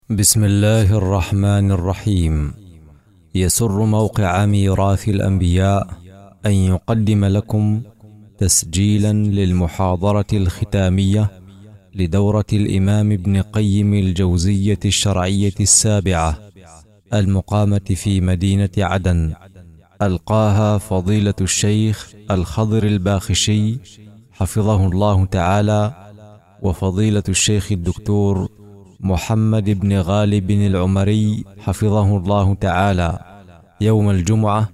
بسم الله الرحمن الرحيم. يسر موقع ميراث الأنبياء أن يقدم لكم تسجيلا للمحاضرة الختامية لدورة الإمام ابن قيم الجوزية الشرعية السابعة المقامة في مدينة عدن، ألقاها فضيلة الشيخ الخضر الباخشي حفظه الله تعالى، وفضيلة الشيخ الدكتور محمد بن غالب العمري حفظه الله تعالى، يوم الجمعة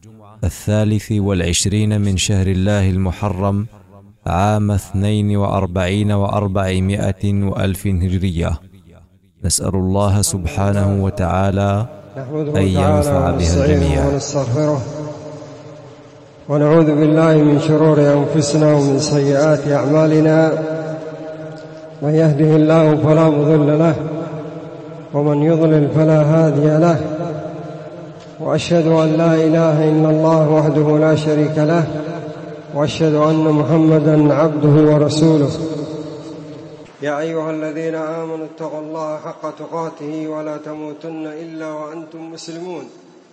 23 من شهر الله المحرم عام 42 و400 وألف هجرية. نسأل الله سبحانه وتعالى أن ينفع بها الجميع. ونستغفره ونعوذ بالله من شرور أنفسنا ومن سيئات أعمالنا، من يهده الله فلا مضل له ومن يضلل فلا هادي له، وأشهد أن لا إله إلا الله وحده لا شريك له، وأشهد أن محمدا عبده ورسوله. يا أيها الذين آمنوا اتقوا الله حق تقاته ولا تموتن إلا وأنتم مسلمون.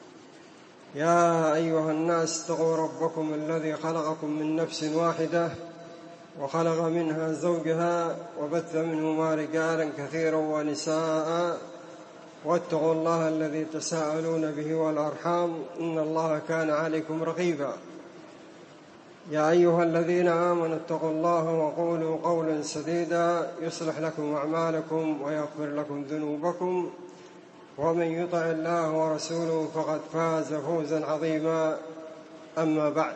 يا أيها الناس اتقوا ربكم الذي خلقكم من نفس واحدة وخلق منها زوجها وبث منهما رجالا كثيرا ونساء، واتقوا الله الذي تساءلون به والأرحام إن الله كان عليكم رقيبا. يا أيها الذين آمنوا اتقوا الله وقولوا قولا سديدا يصلح لكم أعمالكم ويغفر لكم ذنوبكم، ومن يطع الله ورسوله فقد فاز فوزا عظيما. أما بعد،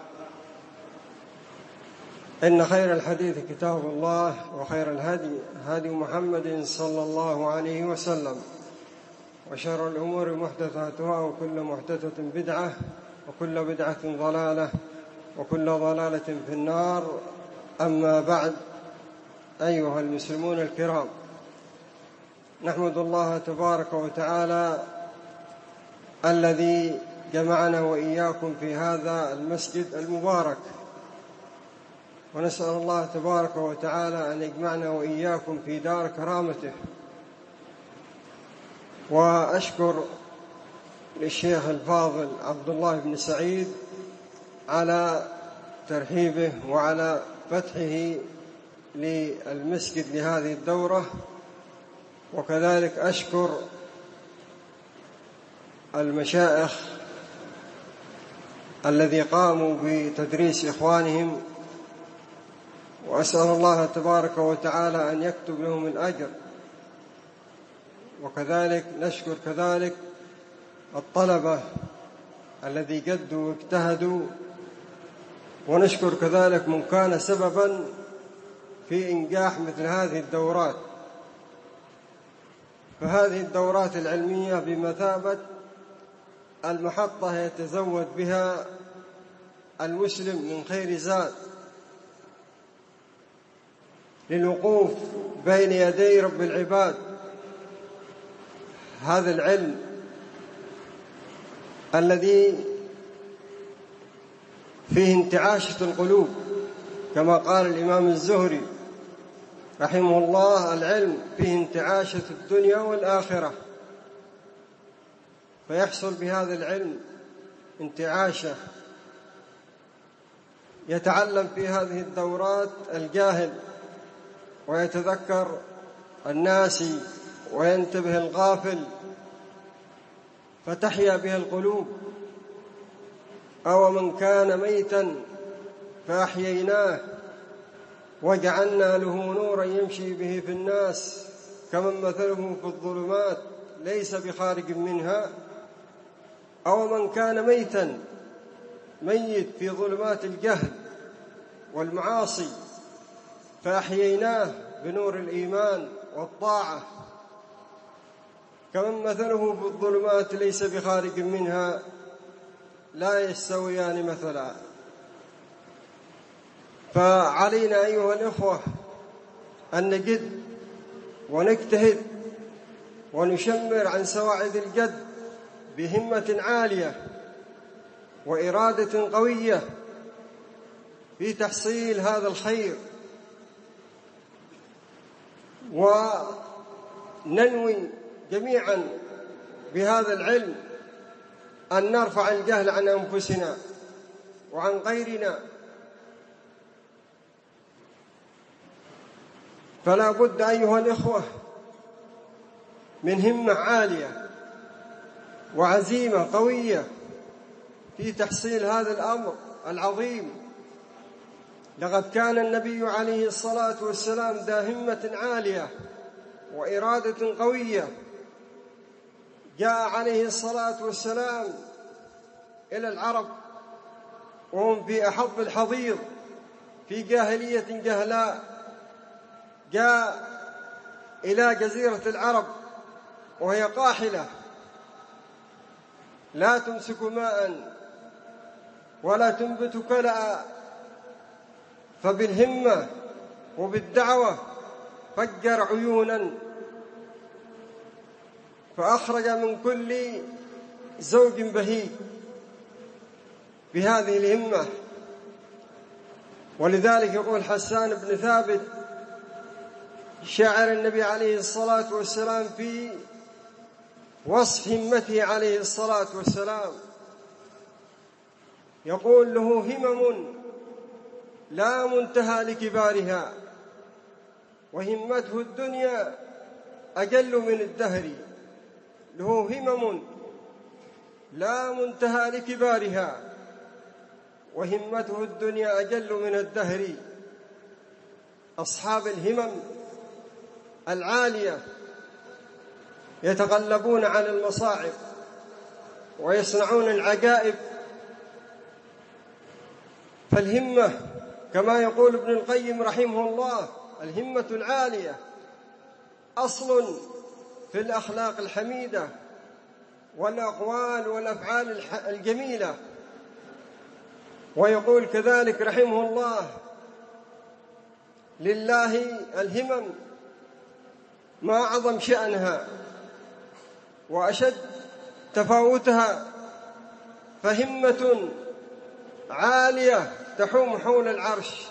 إن خير الحديث كتاب الله، وخير الهدي هدي محمد صلى الله عليه وسلم، وشر الأمور محدثاتها، وكل محدثة بدعة، وكل بدعة ضلالة، وكل ضلالة في النار. أما بعد، أيها المسلمون الكرام، نحمد الله تبارك وتعالى الذي جمعنا وإياكم في هذا المسجد المبارك، ونسأل الله تبارك وتعالى أن يجمعنا وإياكم في دار كرامته. وأشكر للشيخ الفاضل عبد الله بن سعيد على ترحيبه وعلى فتحه للمسجد لهذه الدورة، وكذلك أشكر المشايخ الذي قاموا بتدريس إخوانهم، وأسأل الله تبارك وتعالى أن يكتب لهم الأجر. وكذلك نشكر كذلك الطلبة الذي جدوا واجتهدوا، ونشكر كذلك من كان سببا في إنجاح مثل هذه الدورات. فهذه الدورات العلمية بمثابة المحطة يتزود بها المسلم من خير زاد للوقوف بين يدي رب العباد. هذا العلم الذي فيه انتعاشة القلوب، كما قال الإمام الزهري رحمه الله: العلم فيه انتعاشة الدنيا والآخرة. فيحصل بهذا العلم انتعاشة، يتعلم في هذه الدورات الجاهل ويتذكر الناسي وينتبه الغافل، فتحيا بها القلوب. أو من كان ميتا فأحييناه وجعلنا له نورا يمشي به في الناس كمن مثله في الظلمات ليس بخارج منها. أو من كان ميتا ميت في ظلمات الجهل والمعاصي فأحييناه بنور الإيمان والطاعة كمن مثله في الظلمات ليس بخارج منها، لا يستويان مثلا. فعلينا أيها الإخوة أن نجد ونجتهد ونشمر عن سواعد الجد بهمة عالية وإرادة قوية في تحصيل هذا الخير، وننوي جميعا بهذا العلم أن نرفع الجهل عن أنفسنا وعن غيرنا. فلا بد أيها الإخوة من همة عالية وعزيمة قوية في تحصيل هذا الأمر العظيم. لقد كان النبي عليه الصلاة والسلام ذا همة عالية وإرادة قوية. جاء عليه الصلاة والسلام إلى العرب وهم في أحظ الحضيض في جاهلية جهلاء. جاء إلى جزيرة العرب وهي قاحلة لا تمسك ماء ولا تنبت كلأ، فبالهمة وبالدعوة فجر عيونا فأخرج من كل زوج بهيج بهذه الهمة. ولذلك يقول حسان بن ثابت شاعر النبي عليه الصلاة والسلام في وصف همته عليه الصلاة والسلام، يقول: له همم لا منتهى لكبارها، وهمته الدنيا أجل من الدهر. له همم لا منتهى لكبارها، وهمته الدنيا أجل من الدهر. أصحاب الهمم العالية يتغلبون على المصاعب ويصنعون العجائب. فالهمة كما يقول ابن القيم رحمه الله: الهمة العالية أصل في الأخلاق الحميدة والأقوال والأفعال الجميلة. ويقول كذلك رحمه الله: لله الهمم ما أعظم شأنها وأشد تفاوتها، فهمة عالية تحوم حول العرش،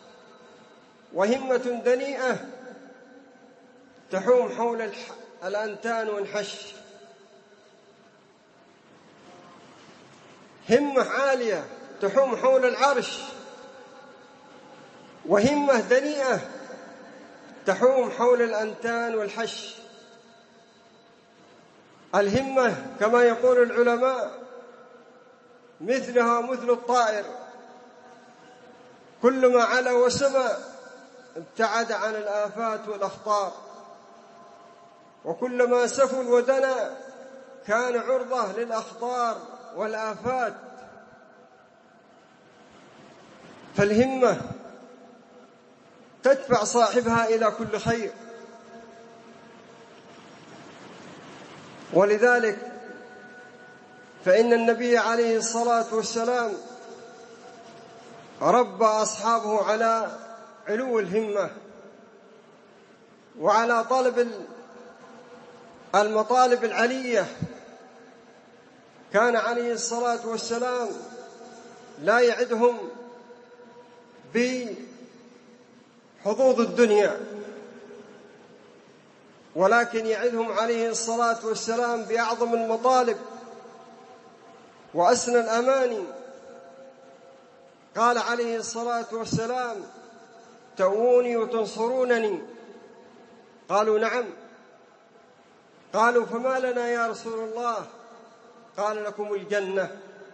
وهمة دنيئة تحوم حول الأنتان والحش. همة عالية تحوم حول العرش، وهمة دنيئة تحوم حول الأنتان والحش. الهمة كما يقول العلماء مثلها مثل الطائر، كلما علا وسمى ابتعد عن الآفات والأخطار، وكلما سفل ودنا كان عرضة للأخطار والآفات. فالهمة تدفع صاحبها إلى كل خير. ولذلك فإن النبي عليه الصلاة والسلام ربى أصحابه على علو الهمة وعلى طلب المطالب العلية. كان عليه الصلاة والسلام لا يعدهم بحظوظ الدنيا، ولكن يعدهم عليه الصلاة والسلام بأعظم المطالب وأسنى الأماني. قال عليه الصلاة والسلام: تؤوني وتنصرونني؟ قالوا: نعم. قالوا: فما لنا يا رسول الله؟ قال: لكم الجنة.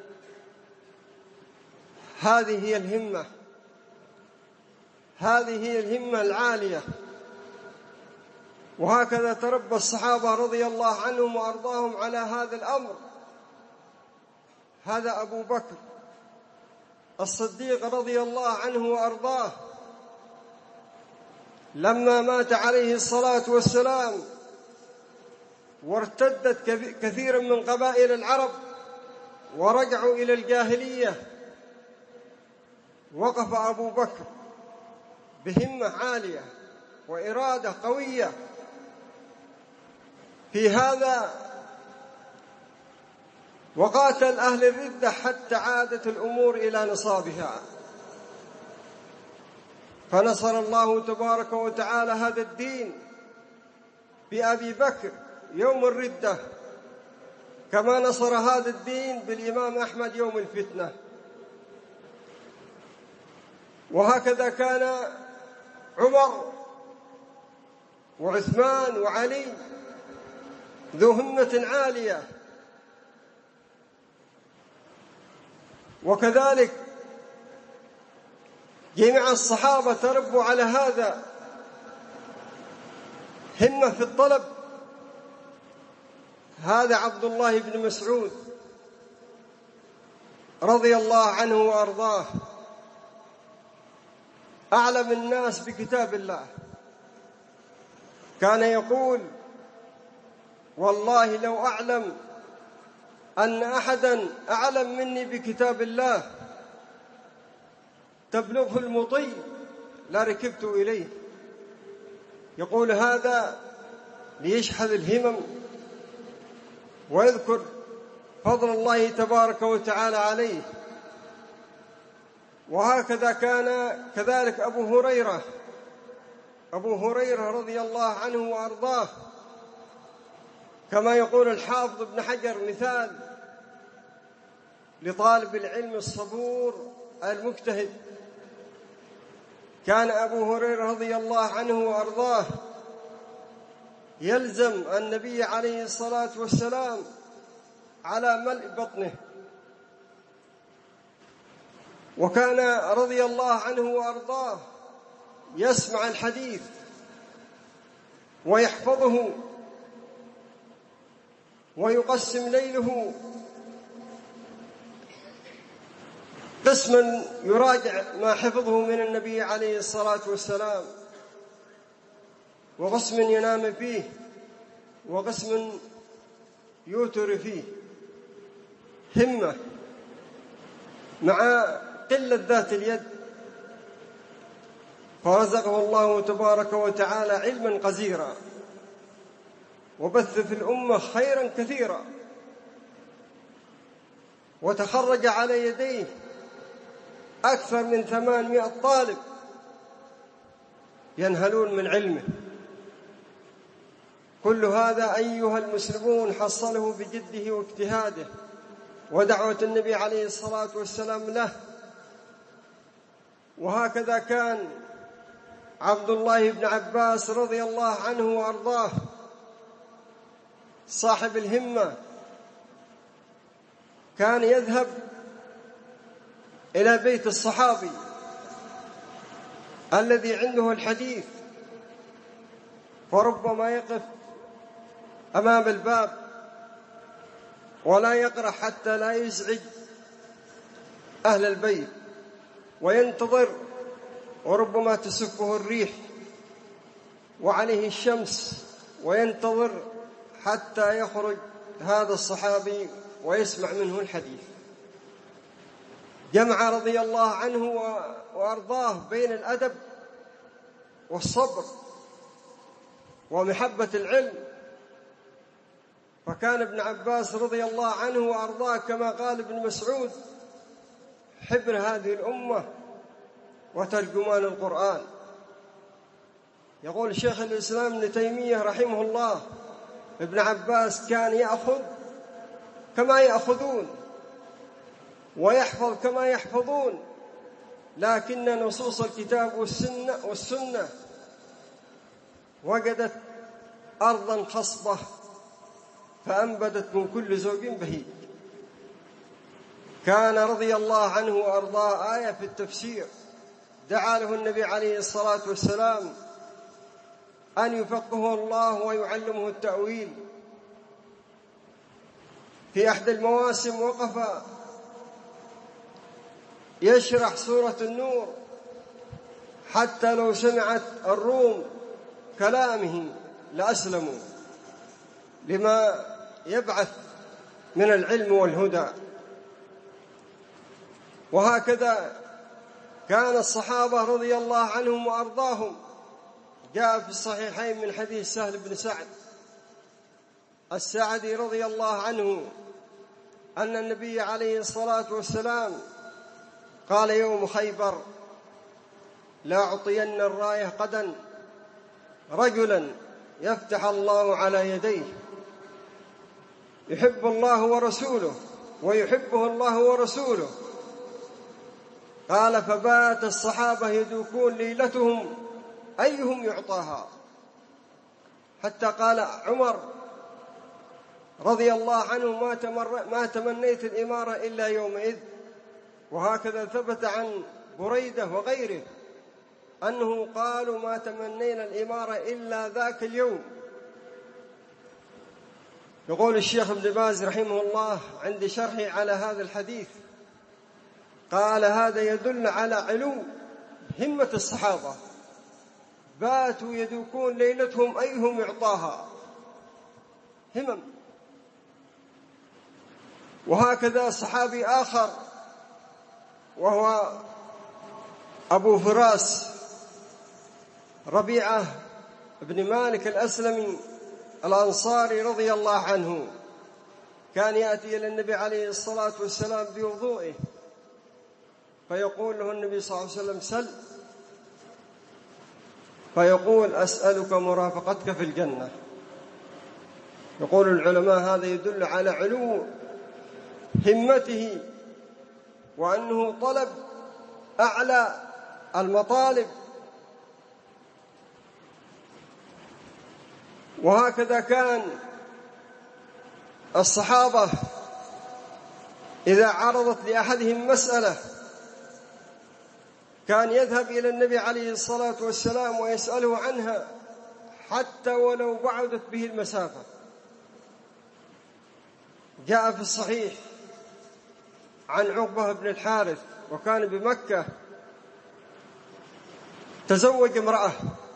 هذه هي الهمة، هذه هي الهمة العالية. وهكذا تربى الصحابة رضي الله عنهم وأرضاهم على هذا الأمر. هذا أبو بكر الصديق رضي الله عنه وأرضاه لما مات عليه الصلاة والسلام وارتدت كثير من قبائل العرب ورجعوا إلى الجاهلية، وقف أبو بكر بهمة عالية وإرادة قوية في هذا، وقاتل أهل الردة حتى عادت الأمور إلى نصابها. فنصر الله تبارك وتعالى هذا الدين بأبي بكر يوم الردة، كما نصر هذا الدين بالإمام أحمد يوم الفتنة. وهكذا كان عمر وعثمان وعلي ذو همة عالية، وكذلك جميع الصحابة تربوا على هذا، همة في الطلب. هذا عبد الله بن مسعود رضي الله عنه وأرضاه أعلم الناس بكتاب الله، كان يقول: والله لو أعلم أن أحدا أعلم مني بكتاب الله تبلغه المطي لركبت إليه. يقول هذا ليشحذ الهمم ويذكر فضل الله تبارك وتعالى عليه. وهكذا كان كذلك أبو هريرة رضي الله عنه وأرضاه، كما يقول الحافظ ابن حجر: مثال لطالب العلم الصبور المجتهد. كان أبو هريرة رضي الله عنه وأرضاه يلزم النبي عليه الصلاة والسلام على ملء بطنه، وكان رضي الله عنه وأرضاه يسمع الحديث ويحفظه ويقسم ليله قسما يراجع ما حفظه من النبي عليه الصلاة والسلام، وقسم ينام فيه، وقسم يوتر فيه. همة مع قلة ذات اليد، فرزقه الله تبارك وتعالى علما قزيرا، وبث في الأمة خيرا كثيرا، وتخرج على يديه أكثر من 800 طالب ينهلون من علمه. كل هذا أيها المسلمون حصله بجده واجتهاده ودعوة النبي عليه الصلاة والسلام له. وهكذا كان عبد الله بن عباس رضي الله عنه وأرضاه صاحب الهمة، كان يذهب إلى بيت الصحابي الذي عنده الحديث، فربما يقف أمام الباب ولا يقرأ حتى لا يزعج أهل البيت، وينتظر، وربما تسفه الريح وعليه الشمس، وينتظر حتى يخرج هذا الصحابي ويسمع منه الحديث. جمع رضي الله عنه وأرضاه بين الأدب والصبر ومحبة العلم. فكان ابن عباس رضي الله عنه وأرضاه كما قال ابن مسعود: حبر هذه الأمة وترجمان القرآن. يقول شيخ الإسلام ابن تيمية رحمه الله: ابن عباس كان يأخذ كما يأخذون ويحفظ كما يحفظون، لكن نصوص الكتاب والسنة وجدت أرضا خصبة فأنبتت من كل زوج بهيج. كان رضي الله عنه وأرضاه آية في التفسير دعا له النبي عليه الصلاة والسلام أن يفقهه الله ويعلمه التأويل. في أحد المواسم وقف يشرح سورة النور حتى لو سمعت الروم كلامه لأسلموا، لما يبعث من العلم والهدى. وهكذا كان الصحابة رضي الله عنهم وأرضاهم. جاء في الصحيحين من حديث سهل بن سعد الساعدي رضي الله عنه أن النبي عليه الصلاة والسلام قال يوم خيبر: لا أعطين الراية غدا رجلا يفتح الله على يديه يحب الله ورسوله ويحبه الله ورسوله. قال فبات الصحابة يدوكون ليلتهم أيهم يعطاها، حتى قال عمر رضي الله عنه ما تمنيت الإمارة إلا يومئذ. وهكذا ثبت عن بريدة وغيره أنه قالوا ما تمنينا الإمارة إلا ذاك اليوم. يقول الشيخ ابن باز رحمه الله عند شرحه على هذا الحديث، قال هذا يدل على علو همة الصحابة، باتوا يدوكون ليلتهم أيهم يعطاها، همم. وهكذا صحابي آخر وهو أبو فراس ربيعة بن مالك الأسلمي الأنصاري رضي الله عنه، كان يأتي إلى النبي عليه الصلاة والسلام بوضوئه فيقول له النبي صلى الله عليه وسلم سل، فيقول أسألك مرافقتك في الجنة. يقول العلماء هذا يدل على علو همته، وأنه طلب أعلى المطالب. وهكذا كان الصحابة إذا عرضت لأحدهم مسألة كان يذهب إلى النبي عليه الصلاة والسلام ويسأله عنها حتى ولو بعدت به المسافة. جاء في الصحيح عن عقبة بن الحارث وكان بمكة، تزوج امرأة،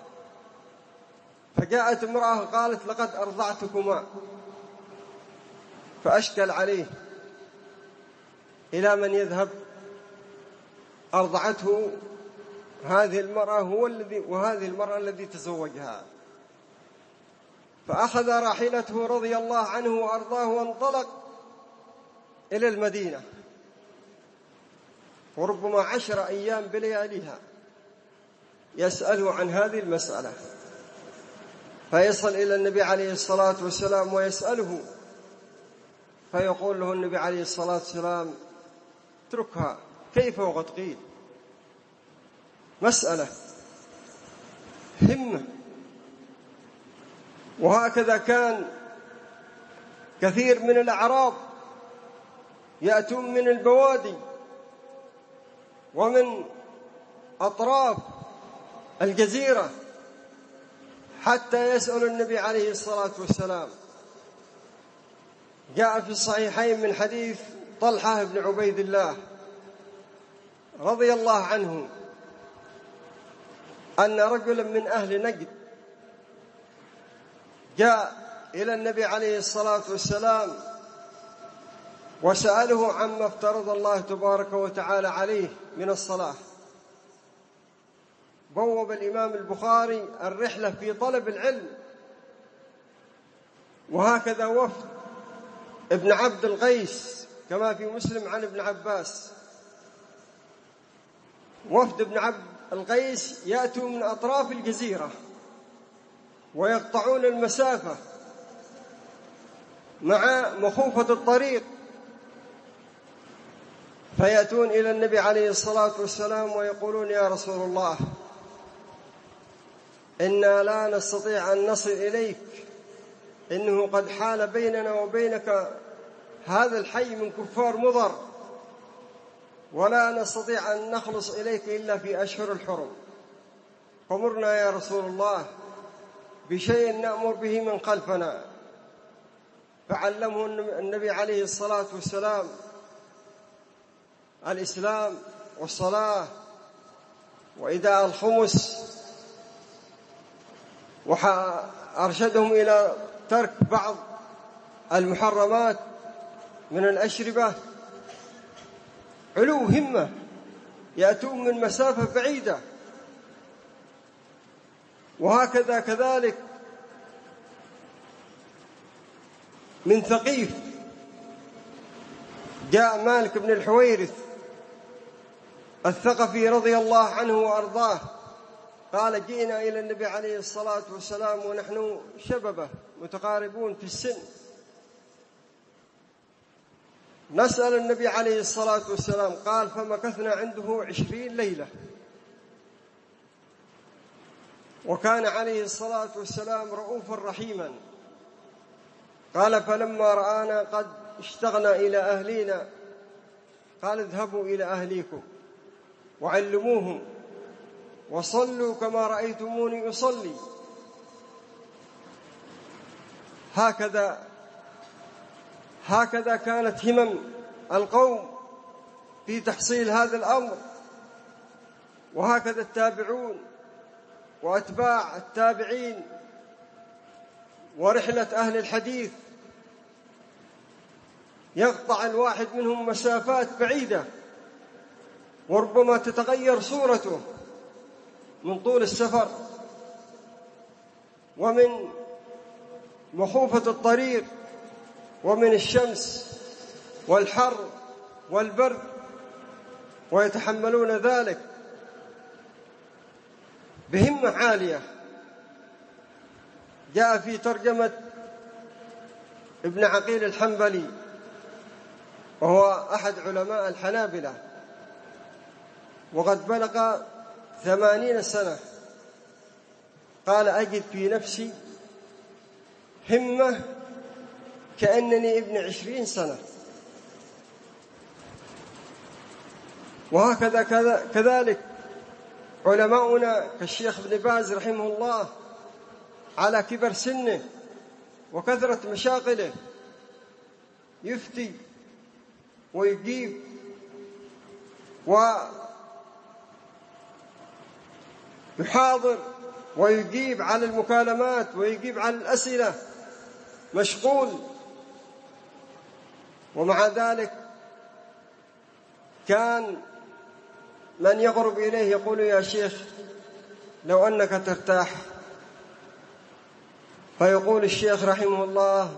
فجاءت امرأة قالت لقد أرضعتكما، فأشكل عليه إلى من يذهب. أرضعته هذه المرأة وهذه المرأة الذي تزوجها، فأخذ راحلته رضي الله عنه وأرضاه وانطلق إلى المدينة، وربما 10 أيام بلياليها يسأله عن هذه المسألة، فيصل إلى النبي عليه الصلاة والسلام ويسأله، فيقول له النبي عليه الصلاة والسلام اتركها، كيف وقد قيل. مسألة همة. وهكذا كان كثير من الأعراب يأتون من البوادي ومن أطراف الجزيرة حتى يسأل النبي عليه الصلاة والسلام. جاء في الصحيحين من حديث طلحة بن عبيد الله رضي الله عنه أن رجلا من أهل نجد جاء إلى النبي عليه الصلاة والسلام وسأله عما افترض الله تبارك وتعالى عليه من الصلاة. بوب الإمام البخاري الرحلة في طلب العلم. وهكذا وفد ابن عبد القيس كما في مسلم عن ابن عباس، وفد ابن عبد القيس يأتوا من أطراف الجزيرة ويقطعون المسافة مع مخوفة الطريق، فيأتون إلى النبي عليه الصلاة والسلام ويقولون يا رسول الله إنا لا نستطيع أن نصل إليك، إنه قد حال بيننا وبينك هذا الحي من كفار مضر، ولا نستطيع أن نخلص إليك إلا في أشهر الحرم، فمرنا يا رسول الله بشيء نأمر به من خلفنا. فعلمه النبي عليه الصلاة والسلام الإسلام والصلاة وإيداء الخمس، وأرشدهم إلى ترك بعض المحرمات من الأشربة. علو همة، يأتون من مسافة بعيدة. وهكذا كذلك من ثقيف جاء مالك بن الحويرث الثقفي رضي الله عنه وأرضاه، قال جئنا إلى النبي عليه الصلاة والسلام ونحن شببة متقاربون في السن، نسأل النبي عليه الصلاة والسلام، قال: فمكثنا عنده 20 ليلة. وكان عليه الصلاة والسلام رؤوفا رحيما. قال: فلما رآنا قد اشتغنا إلى أهلينا قال: اذهبوا إلى أهليكم وعلموهم وصلوا كما رأيتموني أصلي. هكذا كانت همم القوم في تحصيل هذا الأمر، وهكذا التابعون وأتباع التابعين ورحلة أهل الحديث. يقطع الواحد منهم مسافات بعيدة، وربما تتغير صورته من طول السفر ومن مخوفة الطريق ومن الشمس والحر والبرد، ويتحملون ذلك بهمة عالية. جاء في ترجمة ابن عقيل الحنبلي، وهو أحد علماء الحنابلة، وقد بلغ 80 سنة. قال: أجد في نفسي همة كأنني ابن 20 سنة. وهكذا كذلك علماؤنا كالشيخ ابن باز رحمه الله، على كبر سنه وكثرة مشاغله يفتي ويجيب ويحاضر ويجيب على المكالمات ويجيب على الأسئلة، مشغول. ومع ذلك كان من يقرب إليه يقول: يا شيخ لو أنك ترتاح. فيقول الشيخ رحمه الله: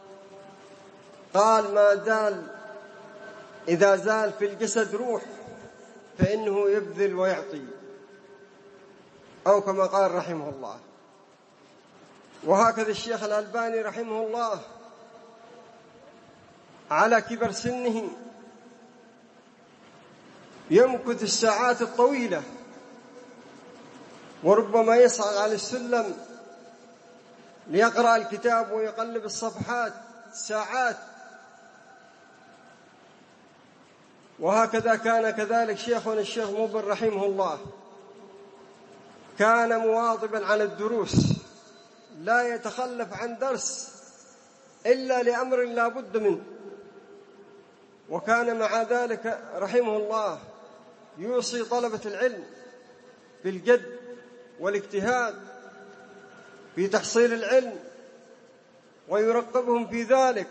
قال: ما زال إذا زال في الجسد روح فإنه يبذل ويعطي، أو كما قال رحمه الله. وهكذا الشيخ الألباني رحمه الله على كبر سنه يمكث الساعات الطويلة، وربما يصعد على السلم ليقرأ الكتاب ويقلب الصفحات ساعات. وهكذا كان كذلك شيخنا الشيخ مقبل رحمه الله، كان مواظبا على الدروس، لا يتخلف عن درس إلا لأمر لا بد منه. وكان مع ذلك رحمه الله يوصي طلبة العلم بالجد والاجتهاد في تحصيل العلم، ويرقبهم في ذلك،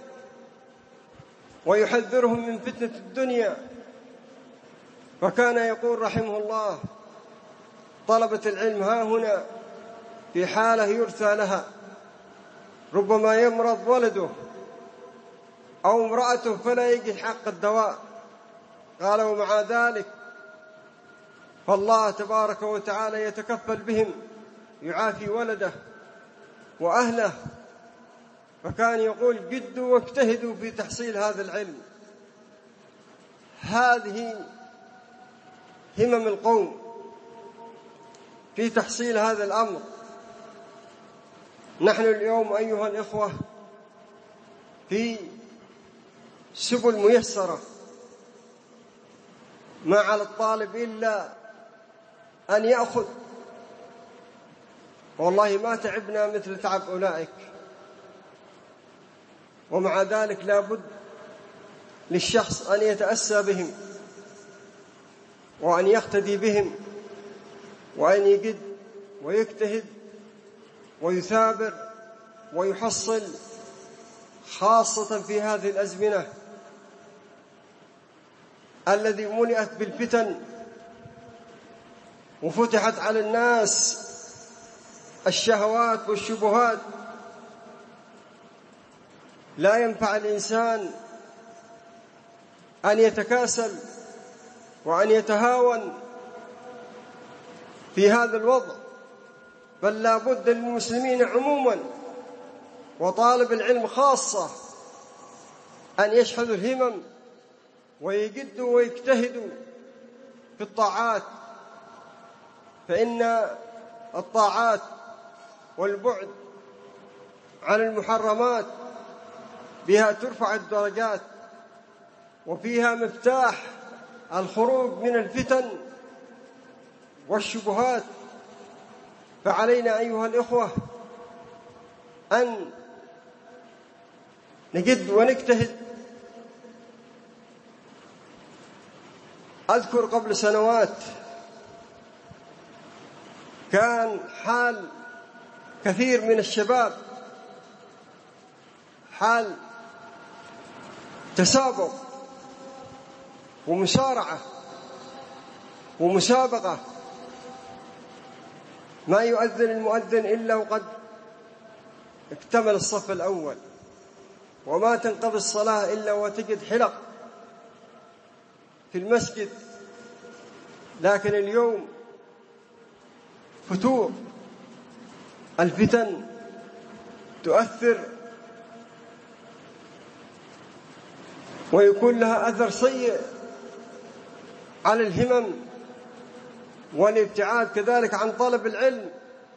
ويحذرهم من فتنة الدنيا. فكان يقول رحمه الله: طلبة العلم ها هنا في حالة يرثى لها، ربما يمرض ولده أو امرأته فلا يجد حق الدواء. قال: ومع ذلك فالله تبارك وتعالى يتكفل بهم، يعافي ولده وأهله. فكان يقول: جدوا واجتهدوا في تحصيل هذا العلم. هذه همم القوم في تحصيل هذا الأمر. نحن اليوم أيها الإخوة في سبل ميسرة، ما على الطالب إلا أن يأخذ. والله ما تعبنا مثل تعب أولئك، ومع ذلك لا بد للشخص أن يتأسى بهم وأن يقتدي بهم وأن يجد ويجتهد ويثابر ويحصل، خاصة في هذه الأزمنة الذي ملئت بالفتن وفتحت على الناس الشهوات والشبهات. لا ينفع الإنسان أن يتكاسل وأن يتهاون في هذا الوضع، بل لا بد للمسلمين عموما وطالب العلم خاصة أن يشحذوا الهمم ويجدوا ويجتهدوا في الطاعات، فإن الطاعات والبعد عن المحرمات بها ترفع الدرجات، وفيها مفتاح الخروج من الفتن والشبهات. فعلينا أيها الإخوة أن نجد ونجتهد. أذكر قبل سنوات كان حال كثير من الشباب حال تسابق ومسارعة ومسابقة، ما يؤذن المؤذن إلا وقد اكتمل الصف الأول، وما تنقضي الصلاة إلا وتجد حلق في المسجد. لكن اليوم فتور الفتن تؤثر ويكون لها أثر سيء على الهمم والابتعاد كذلك عن طلب العلم.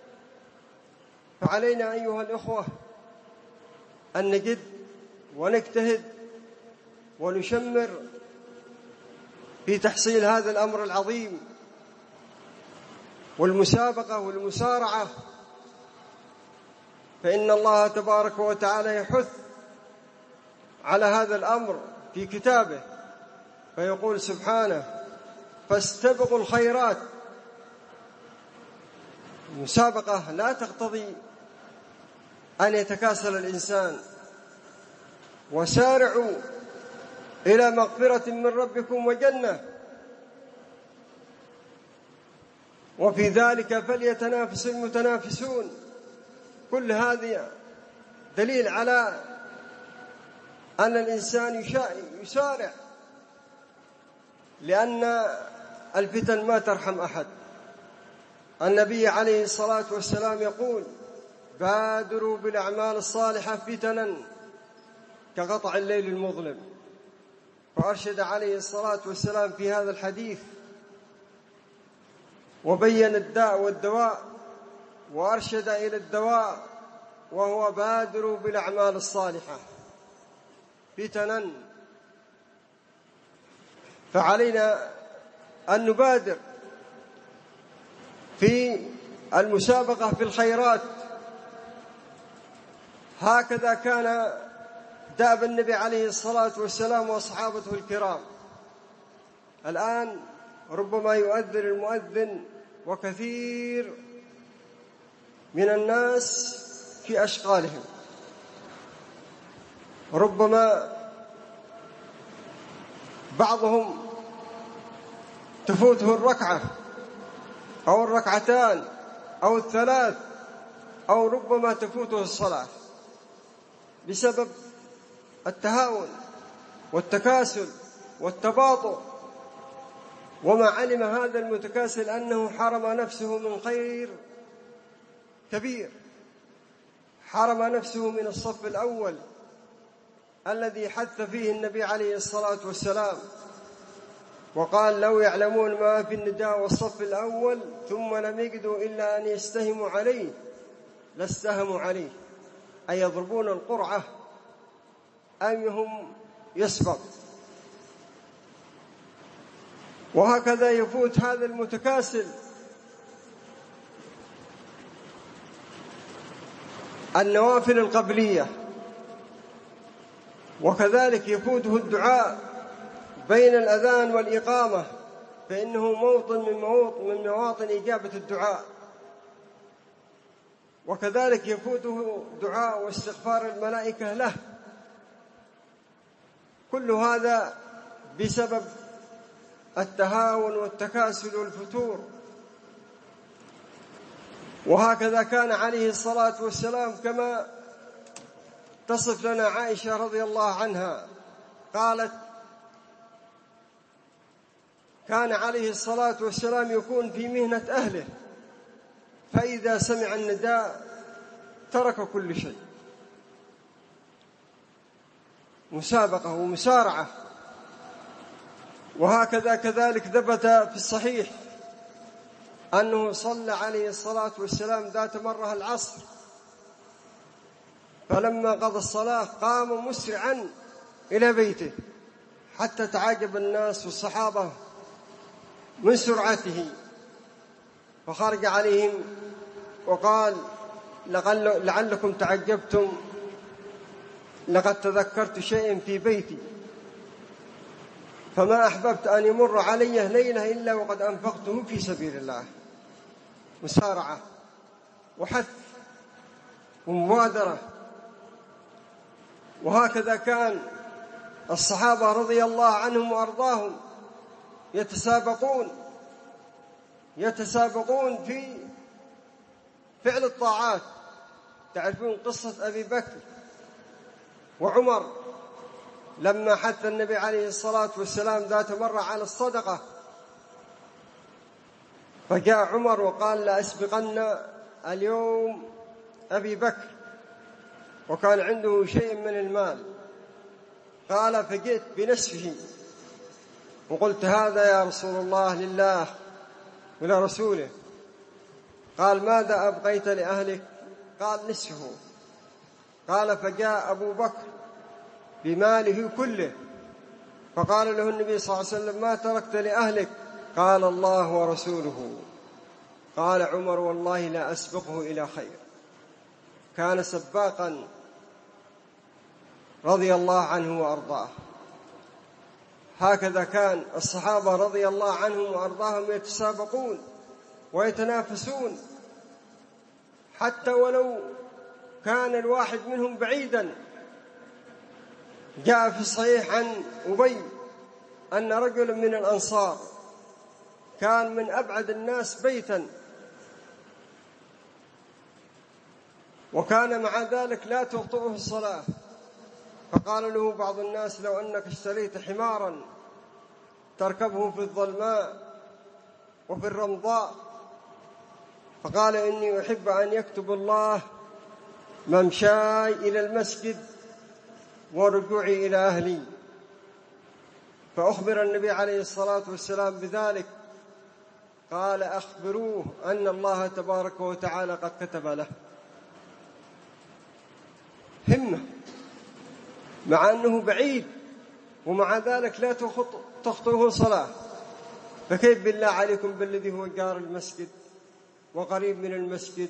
فعلينا أيها الأخوة أن نجد ونجتهد ونشمر في تحصيل هذا الأمر العظيم والمسابقة والمسارعة، فإن الله تبارك وتعالى يحث على هذا الأمر في كتابه، فيقول سبحانه: فاستبقوا الخيرات. المسابقة لا تقتضي أن يتكاسل الإنسان، وسارعوا إلى مغفرة من ربكم وجنة وفي ذلك فليتنافس المتنافسون. كل هذه دليل على أن الإنسان يسارع، لأن الفتن ما ترحم أحد. النبي عليه الصلاة والسلام يقول: بادروا بالأعمال الصالحة فتنا كقطع الليل المظلم. فأرشد عليه الصلاة والسلام في هذا الحديث وبين الداء والدواء، وأرشد إلى الدواء وهو بادروا بالأعمال الصالحة فتنا. فعلينا أن نبادر في المسابقة في الخيرات. هكذا كان دأب النبي عليه الصلاة والسلام وأصحابته الكرام. الآن ربما يؤذن المؤذن وكثير من الناس في أشغالهم، ربما بعضهم تفوته الركعة أو الركعتان أو الثلاث، أو ربما تفوته الصلاة بسبب التهاون والتكاسل والتباطؤ. وما علم هذا المتكاسل أنه حرم نفسه من خير كبير، حرم نفسه من الصف الأول الذي حث فيه النبي عليه الصلاة والسلام، وقال: لو يعلمون ما في النداء والصف الأول ثم لم يجدوا إلا أن يستهموا عليه لاستهموا عليه، أي يضربون القرعة أيهم يسبق. وهكذا يفوت هذا المتكاسل النوافل القبلية، وكذلك يفوته الدعاء بين الأذان والإقامة، فإنه موطن من مواطن إجابة الدعاء. وكذلك يفوته دعاء واستغفار الملائكة له. كل هذا بسبب التهاون والتكاسل والفتور. وهكذا كان عليه الصلاة والسلام كما تصف لنا عائشة رضي الله عنها، قالت: كان عليه الصلاة والسلام يكون في مهنة أهله، فإذا سمع النداء ترك كل شيء. مسابقة ومسارعة وهكذا كذلك ثبت في الصحيح أنه صلى عليه الصلاة والسلام ذات مرة العصر، فلما قضى الصلاة قام مسرعا إلى بيته حتى تعجب الناس والصحابة من سرعته، فخرج عليهم وقال: لعلكم تعجبتم، لقد تذكرت شيئا في بيتي، فما أحببت أن يمر علي ليلة إلا وقد أنفقته في سبيل الله. مسارعة وحث ومبادرة. وهكذا كان الصحابة رضي الله عنهم وأرضاهم يتسابقون في فعل الطاعات. تعرفون قصة أبي بكر وعمر لما حث النبي عليه الصلاة والسلام ذات مرة على الصدقة، فجاء عمر وقال: لأسبقن اليوم أبي بكر، وكان عنده شيء من المال. قال: فجئت بنصفه وقلت: هذا يا رسول الله لله ولرسوله. قال: ماذا أبقيت لأهلك؟ قال: نصفه. قال: فجاء أبو بكر بماله كله، فقال له النبي صلى الله عليه وسلم: ما تركت لأهلك؟ قال: الله ورسوله. قال عمر: والله لا أسبقه إلى خير. كان سباقا رضي الله عنه وأرضاه. هكذا كان الصحابة رضي الله عنهم وأرضاهم يتسابقون ويتنافسون، حتى ولو كان الواحد منهم بعيدا. جاء في الصحيح عن أبي أن رجلا من الأنصار كان من أبعد الناس بيتا، وكان مع ذلك لا تخطئه الصلاة، فقال له بعض الناس: لو أنك اشتريت حمارا تركبه في الظلماء وفي الرمضاء. فقال: إني أحب أن يكتب الله ممشاي إلى المسجد ورجوعي إلى أهلي. فأخبر النبي عليه الصلاة والسلام بذلك، قال: أخبروه أن الله تبارك وتعالى قد كتب له. همة، مع أنه بعيد ومع ذلك لا تخطئه صلاة، فكيف بالله عليكم بالذي هو جار المسجد وقريب من المسجد؟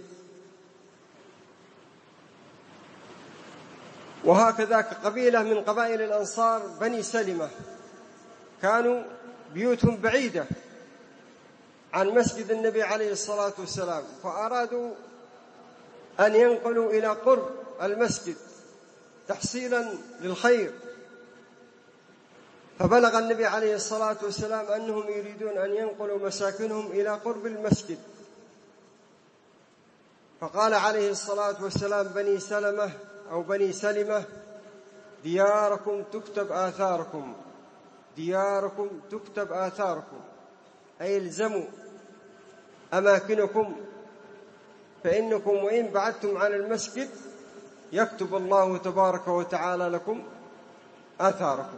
وهكذا قبيلة من قبائل الأنصار بني سلمة كانوا بيوتهم بعيدة عن مسجد النبي عليه الصلاة والسلام، فأرادوا أن ينقلوا إلى قرب المسجد تحصيلا للخير. فبلغ النبي عليه الصلاة والسلام أنهم يريدون أن ينقلوا مساكنهم إلى قرب المسجد، فقال عليه الصلاة والسلام: بني سلمة أو بني سلمة دياركم تكتب آثاركم، دياركم تكتب آثاركم، أي الزموا أماكنكم، فإنكم وإن بعدتم عن المسجد يكتب الله تبارك وتعالى لكم آثاركم.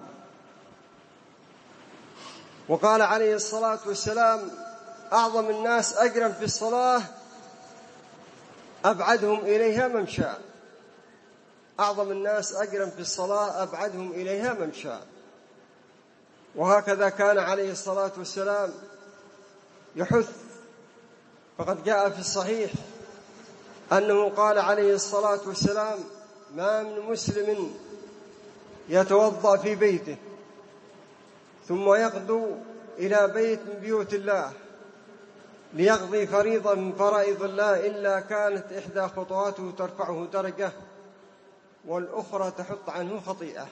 وقال عليه الصلاة والسلام: أعظم الناس أجرا في الصلاة أبعدهم إليها ممشى. أعظم الناس أجرا في الصلاة أبعدهم إليها ممشى. وهكذا كان عليه الصلاة والسلام يحث، فقد جاء في الصحيح أنه قال عليه الصلاة والسلام: ما من مسلم يتوضأ في بيته ثم يغدو إلى بيت من بيوت الله ليقضي فريضة من فرائض الله إلا كانت إحدى خطواته ترفعه درجة والأخرى تحط عنه خطيئة.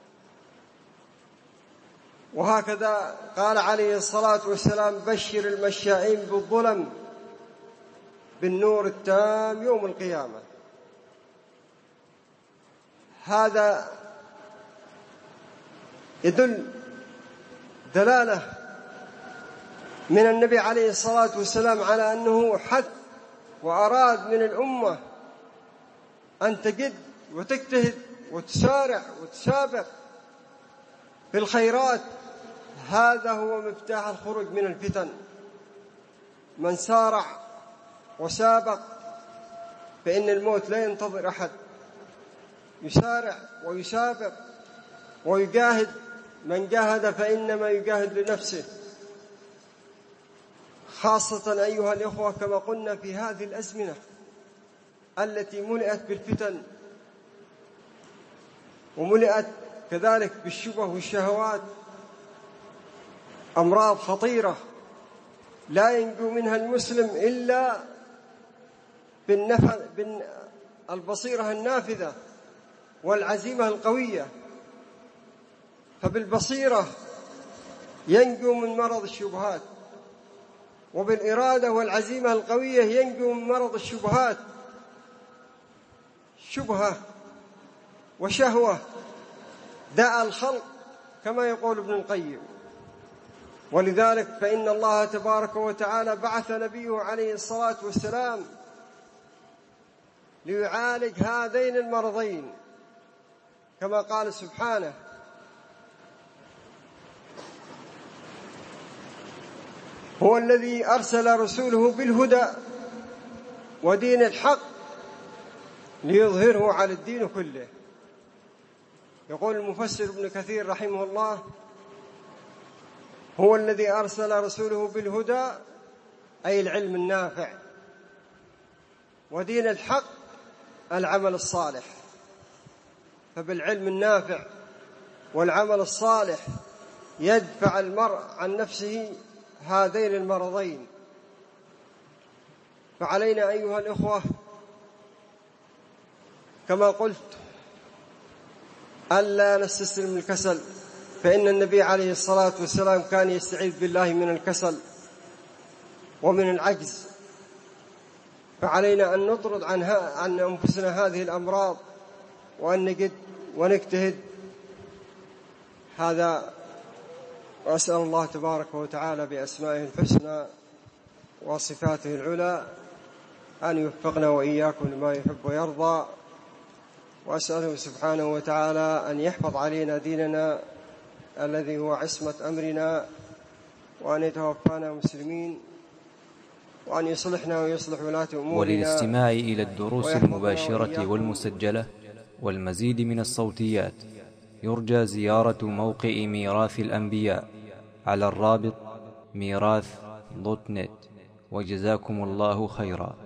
وهكذا قال عليه الصلاة والسلام: بشر المشائين بالظلم بالنور التام يوم القيامة. هذا يدل دلالة من النبي عليه الصلاة والسلام على أنه حث وأراد من الأمة أن تجد وتجتهد وتسارع وتسابق في الخيرات. هذا هو مفتاح الخروج من الفتن. من سارع وسابق فإن الموت لا ينتظر أحد. يسارع ويسابق ويجاهد، من جاهد فإنما يجاهد لنفسه، خاصة أيها الإخوة كما قلنا في هذه الأزمنة التي ملئت بالفتن وملئت كذلك بالشبه والشهوات، أمراض خطيرة لا ينجو منها المسلم إلا بالبصيرة النافذة والعزيمة القوية. فبالبصيرة ينجو من مرض الشبهات، وبالإرادة والعزيمة القوية ينجو من مرض الشبهات. شبهة وشهوة داء الخلق كما يقول ابن القيم. ولذلك فإن الله تبارك وتعالى بعث نبيه عليه الصلاة والسلام ليعالج هذين المرضين كما قال سبحانه: هو الذي أرسل رسوله بالهدى ودين الحق ليظهره على الدين كله. يقول المفسر ابن كثير رحمه الله: هو الذي أرسل رسوله بالهدى أي العلم النافع، ودين الحق العمل الصالح. فبالعلم النافع والعمل الصالح يدفع المرء عن نفسه هذين المرضين. فعلينا أيها الإخوة كما قلت ألا نستسلم للكسل، فإن النبي عليه الصلاة والسلام كان يستعيذ بالله من الكسل ومن العجز. فعلينا أن نطرد عن أنفسنا هذه الأمراض وأن نجد ونجتهد. هذا، وأسأل الله تبارك وتعالى بأسمائه الحسنى وصفاته العلى أن يوفقنا وإياكم لما يحب ويرضى، وأسأله سبحانه وتعالى أن يحفظ علينا ديننا الذي هو عصمة أمرنا، وأن يتوفانا مسلمين، وأن يصلحنا ويصلح ولاة أمورنا. وللاستماع إلى الدروس المباشرة والمسجلة والمزيد من الصوتيات يرجى زيارة موقع ميراث الأنبياء على الرابط ميراث.net. وجزاكم الله خيرا.